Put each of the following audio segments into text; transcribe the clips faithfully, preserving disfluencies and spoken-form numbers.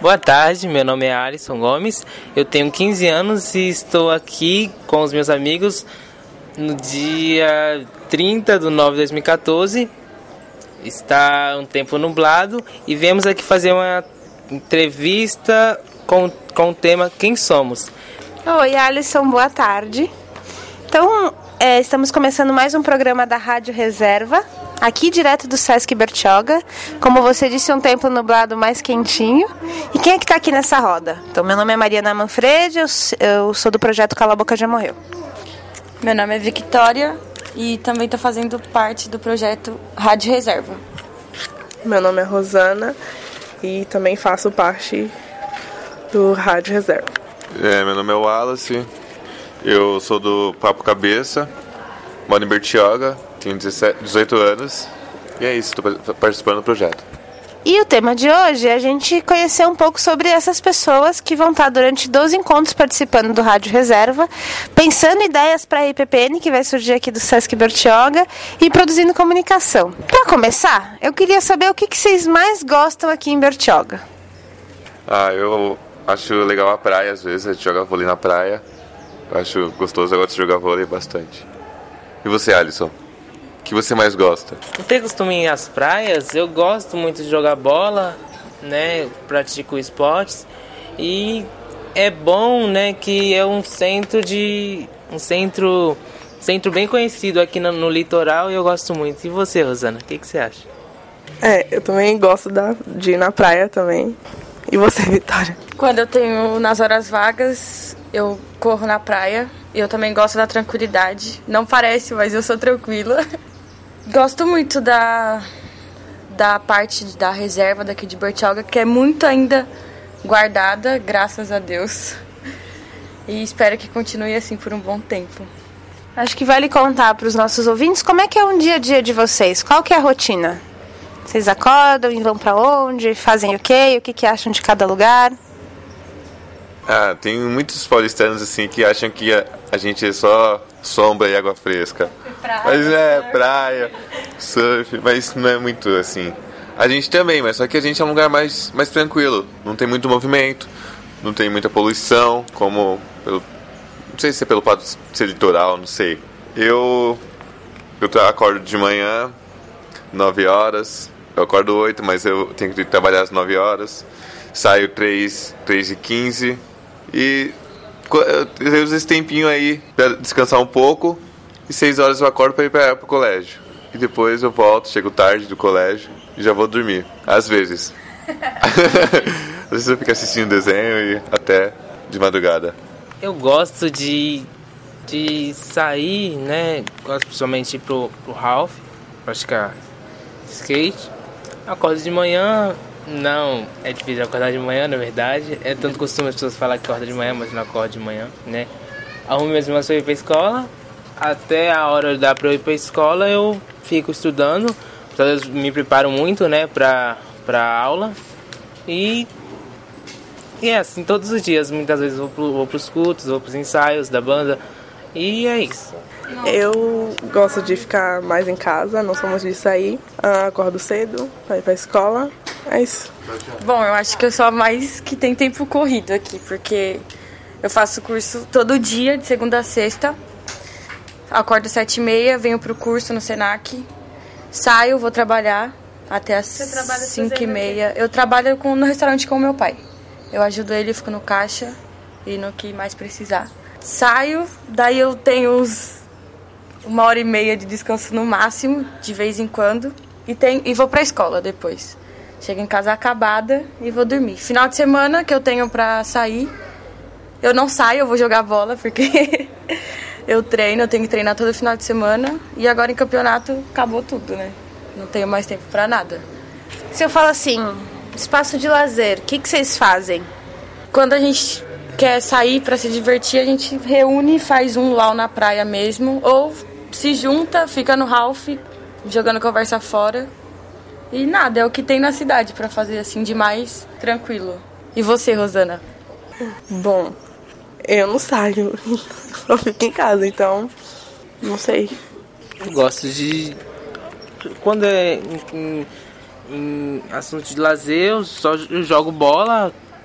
Boa tarde, meu nome é Alisson Gomes, eu tenho quinze anos e estou aqui com os meus amigos no dia trinta de nove de dois mil e quatorze. Está um tempo nublado e viemos aqui fazer uma entrevista com, com o tema Quem Somos? Oi, Alisson, boa tarde. Então, é, estamos começando mais um programa da Rádio Reserva, aqui direto do Sesc Bertioga. Como você disse, um tempo nublado mais quentinho. E quem é que está aqui nessa roda? Então, meu nome é Mariana Manfredi, eu, eu sou do projeto Cala a Boca Já Morreu. Meu nome é Victoria e também estou fazendo parte do projeto Rádio Reserva. Meu nome é Rosana e também faço parte do Rádio Reserva. É, meu nome é Wallace, eu sou do Papo Cabeça, moro em Bertioga, tenho dezessete, dezoito anos e é isso, estou participando do projeto. E o tema de hoje é a gente conhecer um pouco sobre essas pessoas que vão estar durante doze encontros participando do Rádio Reserva, pensando ideias para a I P P N, que vai surgir aqui do Sesc Bertioga, e produzindo comunicação. Para começar, eu queria saber o que, que vocês mais gostam aqui em Bertioga. Ah, eu acho legal a praia, às vezes, a gente joga vôlei na praia. Eu acho gostoso, eu gosto de jogar vôlei bastante. E você, Alisson? O que você mais gosta? Eu tenho costume em ir às praias, eu gosto muito de jogar bola, né? Pratico esportes e é bom, né, que é um centro de um centro centro bem conhecido aqui no, no litoral e eu gosto muito. E você, Rosana, o que, que você acha? É, eu também gosto da, de ir na praia também. E você, Vitória? Quando eu tenho nas horas vagas, eu corro na praia. E eu também gosto da tranquilidade. Não parece, mas eu sou tranquila. Gosto muito da, da parte da reserva daqui de Bertioga, que é muito ainda guardada, graças a Deus. E espero que continue assim por um bom tempo. Acho que vale contar para os nossos ouvintes como é que é um dia a dia de vocês. Qual que é a rotina? Vocês acordam e vão para onde? Fazem o quê? O que, que acham de cada lugar? Ah, tem muitos paulistanos assim que acham que a, a gente é só sombra e água fresca. Praia, mas é surf. praia, surf, mas não é muito assim. A gente também, mas só que a gente é um lugar mais, mais tranquilo. Não tem muito movimento, não tem muita poluição, como pelo, não sei se é pelo fato de ser litoral, não sei. Eu eu acordo de manhã, nove horas. Eu acordo oito, mas eu tenho que trabalhar às nove horas. Saio três, três e quinze. E eu uso esse tempinho aí para descansar um pouco. E seis horas eu acordo para ir para o colégio. E depois eu volto, chego tarde do colégio e já vou dormir. Às vezes. Às vezes eu fico assistindo desenho e até de madrugada. Eu gosto de, de sair, né? Gosto principalmente de ir pro, pro Ralph, praticar skate. Acordo de manhã. Não, é difícil acordar de manhã, na verdade. É tanto costume as pessoas falar que acorda de manhã, mas não acordo de manhã, né? Arrumo minhas irmãs pra ir pra escola. Até a hora da pra eu ir pra escola, eu fico estudando. Às vezes me preparo muito, né, pra, pra aula. E, e é assim, todos os dias. Muitas vezes vou, pro, vou pros cultos, vou pros ensaios da banda. E é isso. Eu gosto de ficar mais em casa, não sou muito de sair. Ah, acordo cedo pra ir pra escola. É isso. Bom, eu acho que eu sou a mais que tem tempo corrido aqui, porque eu faço curso todo dia, de segunda a sexta. Acordo às sete e meia, venho pro curso no Senac. Saio, vou trabalhar até às cinco e meia. Eu trabalho com, no restaurante com o meu pai. Eu ajudo ele, fico no caixa e no que mais precisar. Saio, daí eu tenho uns uma hora e meia de descanso no máximo, de vez em quando. E, tem, e vou pra escola depois. Chego em casa acabada e vou dormir. Final de semana que eu tenho pra sair, eu não saio, eu vou jogar bola, porque eu treino, eu tenho que treinar todo final de semana. E agora em campeonato acabou tudo, né? Não tenho mais tempo pra nada. Se eu falo assim, espaço de lazer, o que, que vocês fazem? Quando a gente quer sair pra se divertir, a gente reúne e faz um luau na praia mesmo. Ou se junta, fica no Ralph, jogando conversa fora. E nada, é o que tem na cidade pra fazer assim de mais tranquilo. E você, Rosana? Bom, eu não saio, só fico em casa, então não sei. Eu gosto de... Quando é em, em, em assunto de lazer, eu só eu jogo bola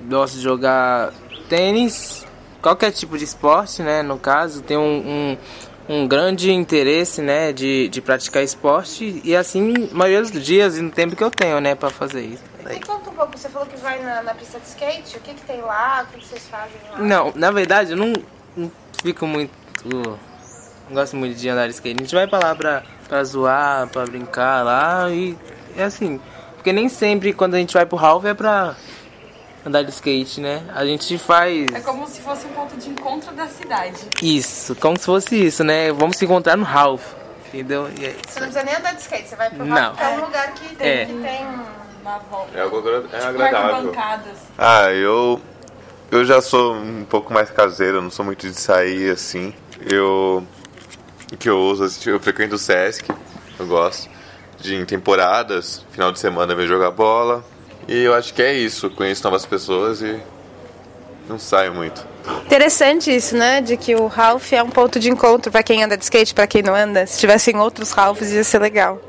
gosto de jogar tênis, qualquer tipo de esporte, né? No caso, tenho um, um, um grande interesse, né? De, de praticar esporte e assim, a maioria dos dias e no tempo que eu tenho, né? Pra fazer isso. Me conta um pouco, você falou que vai na, na pista de skate, o que que tem lá, o que que vocês fazem lá? Não, na verdade, eu não, não fico muito... Não gosto muito de andar de skate. A gente vai pra lá pra, pra zoar, pra brincar lá e é assim... Porque nem sempre quando a gente vai pro Ralph é pra andar de skate, né? A gente faz... É como se fosse um ponto de encontro da cidade. Isso, como se fosse isso, né? Vamos se encontrar no Ralph, entendeu? E é isso. Você não precisa nem andar de skate, você vai pro Não. Ralph, que é um lugar que tem, É. que tem Uma volta. É algo agra- é Tipo agradável. arquibancadas. Ah, eu eu já sou um pouco mais caseiro, não sou muito de sair assim. Eu o que eu uso, assim, eu frequento o Sesc, eu gosto de em temporadas, final de semana ver jogar bola. E eu acho que é isso, conheço novas pessoas e não saio muito. Interessante isso, né? De que o Ralph é um ponto de encontro pra quem anda de skate, pra quem não anda. Se tivessem outros Ralphs ia ser legal.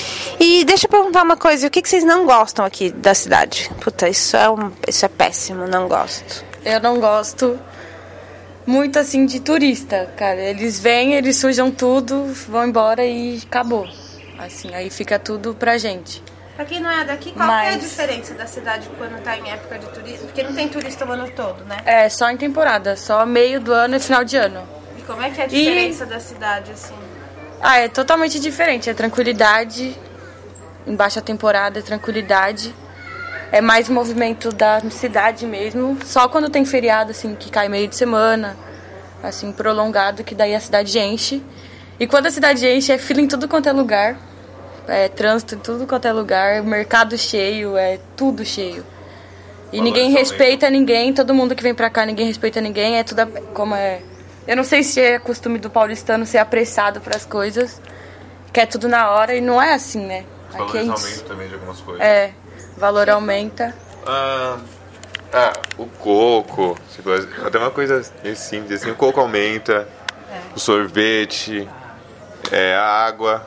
E deixa eu perguntar uma coisa, o que que vocês não gostam aqui da cidade? Puta, isso é, um, isso é péssimo, não gosto. Eu não gosto muito assim de turista, cara. Eles vêm, eles sujam tudo, vão embora e acabou. Assim, aí fica tudo pra gente. Pra quem não é daqui, qual Mas- que é a diferença da cidade quando tá em época de turismo? Porque não tem turista o ano todo, né? É, só em temporada, só meio do ano e final de ano. E como é que é a diferença da cidade, assim? Ah, é totalmente diferente. É tranquilidade, em baixa temporada é tranquilidade. É mais movimento da cidade mesmo. Só quando tem feriado, assim, que cai meio de semana, assim, prolongado, que daí a cidade enche. E quando a cidade enche, é fila em tudo quanto é lugar. É trânsito em tudo quanto é lugar, mercado cheio, é tudo cheio. E ninguém respeita ninguém, todo mundo que vem pra cá, ninguém respeita ninguém, é tudo a- como é... Eu não sei se é costume do paulistano ser apressado pras coisas, quer tudo na hora, e não é assim, né? Aqui a gente... também de algumas coisas. É, valor aumenta. Ah, ah, o coco, você gosta- até uma coisa meio simples assim, o coco aumenta, o sorvete, é, a água,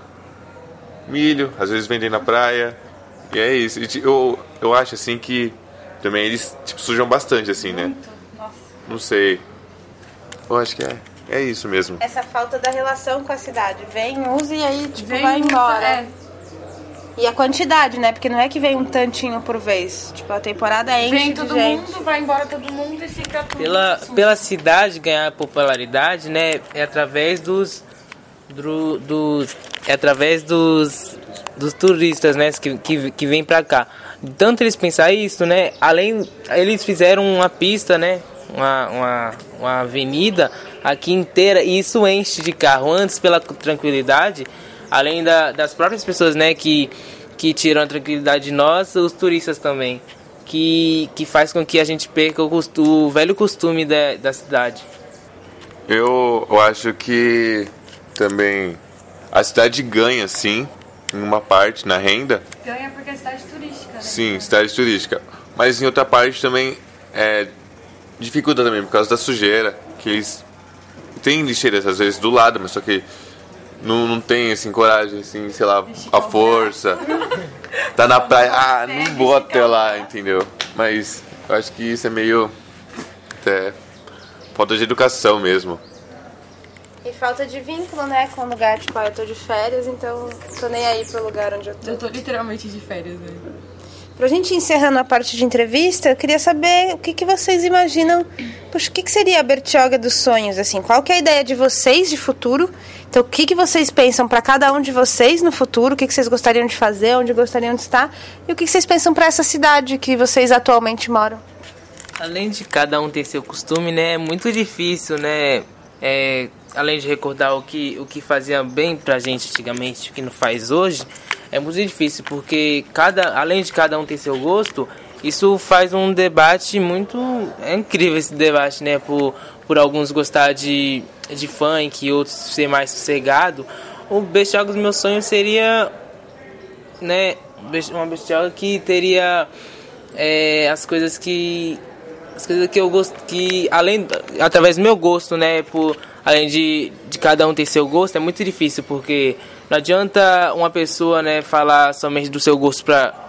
milho, às vezes vendem na praia, e é isso. E, ti- eu, eu acho assim que também eles tipo, sujam bastante assim, né? Não sei. Eu acho que é, é isso mesmo. Essa falta da relação com a cidade. Vem, usa e aí, tipo, Vem, vai embora. é. E a quantidade, né? Porque não é que vem um tantinho por vez. Tipo, a temporada enche Vem de todo gente. mundo, vai embora todo mundo e fica tudo... Pela, assim. pela cidade ganhar popularidade, né? É através dos... Do, dos é através dos, dos turistas, né? Que, que, que vêm pra cá. Tanto eles pensar isso, né? Além... Eles fizeram uma pista, né? Uma, uma, uma avenida aqui inteira e isso enche de carro. Antes, pela tranquilidade, além da, das próprias pessoas, né, que, que tiram a tranquilidade de nós, os turistas também, que, que faz com que a gente perca o, costu, o velho costume da, da cidade. Eu, eu acho que também a cidade ganha, sim, em uma parte na renda. Ganha porque é cidade turística, né? Sim, cidade turística. Mas em outra parte também é, dificulta também por causa da sujeira. Que eles tem lixeiras às vezes do lado, mas só que não, não tem assim, coragem, assim, sei lá, a força. Tá na praia, ah, não vou até lá, entendeu? Mas eu acho que isso é meio até falta de educação mesmo. E falta de vínculo, né? Com o lugar, tipo, ah, eu tô de férias, então tô nem aí pro lugar onde eu tô. Eu tô literalmente de férias, né? Pra gente encerrando a parte de entrevista, eu queria saber o que, que vocês imaginam. Puxa, o que, que seria a Bertioga dos sonhos, assim? Qual que é a ideia de vocês de futuro? Então, o que, que vocês pensam para cada um de vocês no futuro? O que, que vocês gostariam de fazer? Onde gostariam de estar? E o que, que vocês pensam para essa cidade que vocês atualmente moram? Além de cada um ter seu costume, né? É muito difícil, né? É, além de recordar o que, o que fazia bem pra gente antigamente, o que não faz hoje, é muito difícil, porque cada, além de cada um ter seu gosto, isso faz um debate muito... É incrível esse debate, né? Por, por alguns gostar de, de funk, outros ser mais sossegado. O Bertioga dos meus sonhos seria, né? Uma Bertioga que teria é, as coisas que... As coisas que eu gosto, que além, através do meu gosto, né, por, além de, de cada um ter seu gosto, é muito difícil, porque não adianta uma pessoa, né, falar somente do seu gosto pra,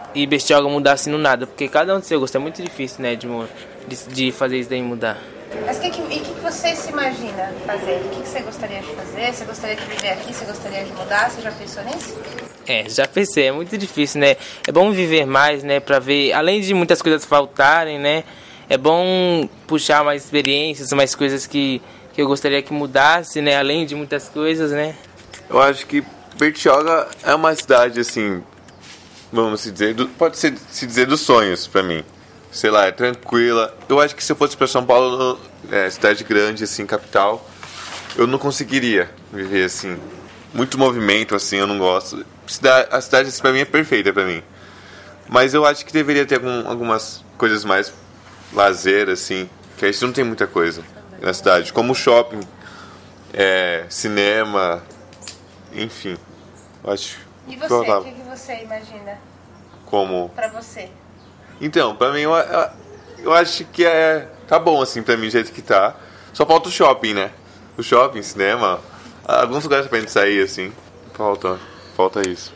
e Bertioga mudasse no nada, porque cada um do seu gosto é muito difícil, né, de, de, de fazer isso daí mudar. Mas o que, que, que você se imagina fazendo? O que, que você gostaria de fazer? Você gostaria de viver aqui? Você gostaria de mudar? Você já pensou nisso? É, já pensei, é muito difícil, né? É bom viver mais, né, pra ver, além de muitas coisas faltarem, né, é bom puxar mais experiências, mais coisas que, que eu gostaria que mudasse, né, além de muitas coisas, né. Eu acho que Bertioga é uma cidade, assim, vamos se dizer, do, pode ser, se dizer dos sonhos pra mim. Sei lá, é tranquila. Eu acho que se eu fosse pra São Paulo, é, cidade grande, assim, capital, eu não conseguiria viver assim. Muito movimento, assim, eu não gosto. A cidade, assim, pra mim, é perfeita pra mim. Mas eu acho que deveria ter algum, algumas coisas mais lazer, assim, que a gente não tem muita coisa na cidade. Como shopping, é, cinema, enfim. Eu acho e você, o que, que você imagina? Como? Pra você. Então, pra mim, eu, eu, eu acho que é, tá bom, assim, pra mim, do jeito que tá. Só falta o shopping, né? O shopping, cinema, alguns lugares pra gente sair, assim. Falta, falta isso.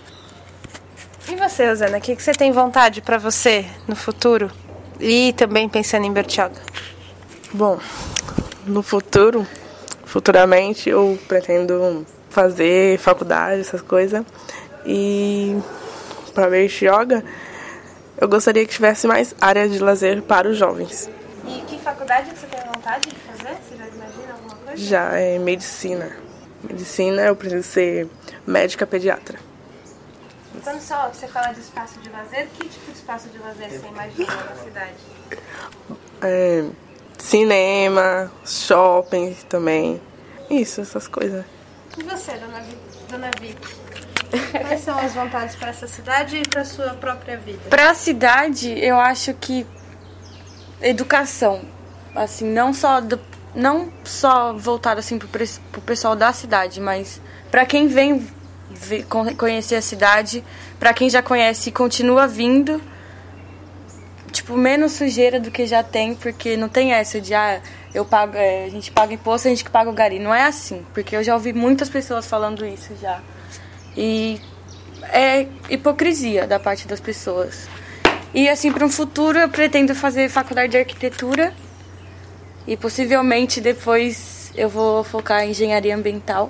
E você, Rosana, o que, que você tem vontade pra você no futuro? E também pensando em Bertioga. Bom, no futuro, futuramente, eu pretendo fazer faculdade, essas coisas. E pra Bertioga, eu gostaria que tivesse mais área de lazer para os jovens. E que faculdade você tem vontade de fazer? Você já imagina alguma coisa? Já é medicina. Medicina, eu preciso ser médica pediatra. Quando só você fala de espaço de lazer, que tipo de espaço de lazer você imagina na cidade? É, cinema, shopping também. Isso, essas coisas. E você, dona Vi? Dona Vicky? Quais são as vontades para essa cidade e para a sua própria vida? Para a cidade, eu acho que educação, assim, não só do, não só voltada assim pro, pro pessoal da cidade, mas para quem vem ver, conhecer a cidade, para quem já conhece e continua vindo, tipo, menos sujeira do que já tem, porque não tem essa de ah, eu pago, é, a gente paga imposto, a gente que paga o gari. Não é assim, porque eu já ouvi muitas pessoas falando isso já. E é hipocrisia da parte das pessoas. E assim, para um futuro eu pretendo fazer faculdade de arquitetura e possivelmente depois eu vou focar em engenharia ambiental.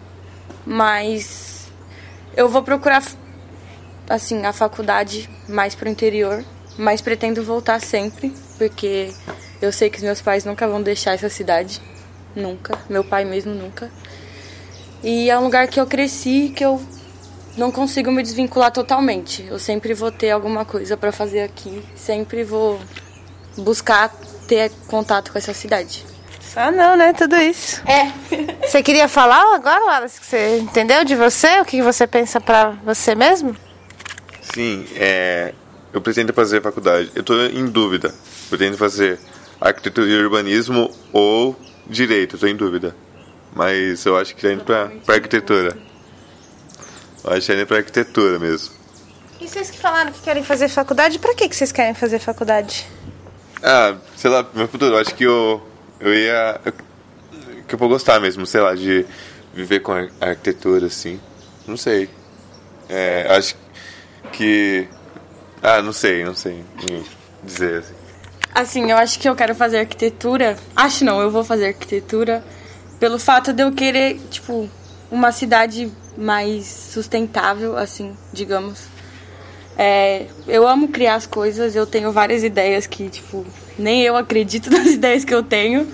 Mas eu vou procurar assim a faculdade mais para o interior, mas pretendo voltar sempre, porque eu sei que os meus pais nunca vão deixar essa cidade, nunca, meu pai mesmo nunca. E é um lugar que eu cresci, que eu não consigo me desvincular totalmente. Eu sempre vou ter alguma coisa para fazer aqui. Sempre vou buscar ter contato com essa cidade. Só não, né? Tudo isso. É. Você queria falar agora, Wallace, que você entendeu de você? O que você pensa para você mesmo? Sim, é, eu pretendo fazer faculdade. Eu estou em dúvida. Pretendo fazer arquitetura e urbanismo ou direito. Estou em dúvida. Mas eu acho que está indo para arquitetura. Eu acho que está indo para arquitetura mesmo. E vocês que falaram que querem fazer faculdade, para que que vocês querem fazer faculdade? Ah, sei lá, meu futuro. Eu acho que eu, eu ia... Eu, que eu vou gostar mesmo, sei lá, de viver com a arquitetura, assim. Não sei. É, acho que... Ah, não sei, não sei dizer, assim. Assim, eu acho que eu quero fazer arquitetura. Acho não, eu vou fazer arquitetura pelo fato de eu querer, tipo, uma cidade mais sustentável, assim, digamos. É, eu amo criar as coisas, eu tenho várias ideias que, tipo, nem eu acredito nas ideias que eu tenho.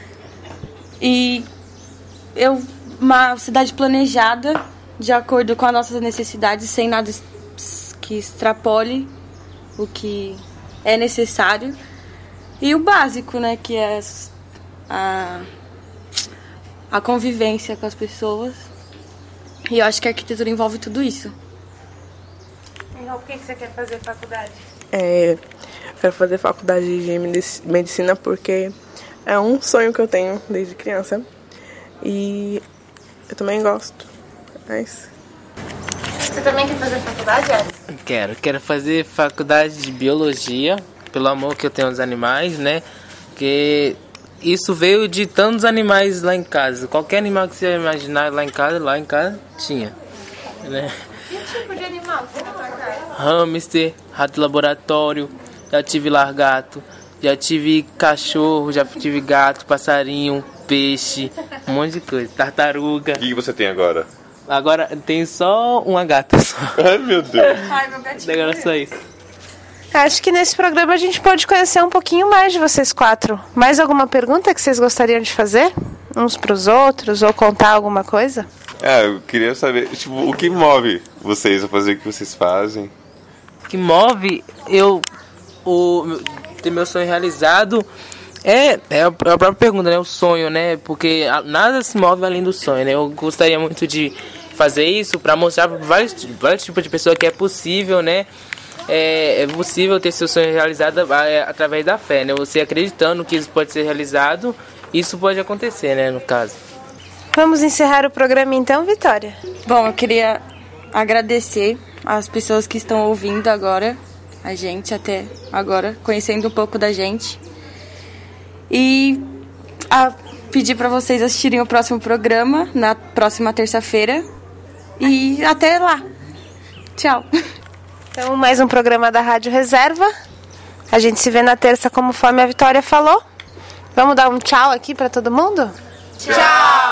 E eu, uma cidade planejada, de acordo com as nossas necessidades, sem nada que extrapole o que é necessário. E o básico, né, que é a, a convivência com as pessoas. E eu acho que a arquitetura envolve tudo isso. Então, por que você quer fazer faculdade? É, eu quero fazer faculdade de medicina porque é um sonho que eu tenho desde criança. E eu também gosto. É isso. Você também quer fazer faculdade, Alice? Quero, quero fazer faculdade de biologia, pelo amor que eu tenho aos animais, né? Porque isso veio de tantos animais lá em casa. Qualquer animal que você imaginar lá em casa, lá em casa tinha, né? Que tipo de animal que você tem na casa? hamster, rato laboratório, já tive largato, já tive cachorro, já tive gato, passarinho, peixe, um monte de coisa, tartaruga. O que você tem agora? Agora tem só uma gata só. Ai, meu Deus. Ai, meu gatinho. Agora só isso. Acho que nesse programa a gente pode conhecer um pouquinho mais de vocês quatro. Mais alguma pergunta que vocês gostariam de fazer? Uns pros outros, ou contar alguma coisa? É, eu queria saber, tipo, o que move vocês a fazer o que vocês fazem? O que move eu o, ter meu sonho realizado é, é a própria pergunta, né? O sonho, né? Porque nada se move além do sonho, né? Eu gostaria muito de fazer isso para mostrar para vários, vários tipos de pessoas que é possível, né? É, é possível ter seu sonho realizado através da fé, né? Você acreditando que isso pode ser realizado, isso pode acontecer, né? No caso. Vamos encerrar o programa então, Vitória? Bom, eu queria agradecer as pessoas que estão ouvindo agora, a gente até agora, conhecendo um pouco da gente. E a pedir para vocês assistirem o próximo programa, na próxima terça-feira. E até lá. Tchau. Então, mais um programa da Rádio Reserva. A gente se vê na terça, conforme a Vitória falou. Vamos dar um tchau aqui para todo mundo? Tchau!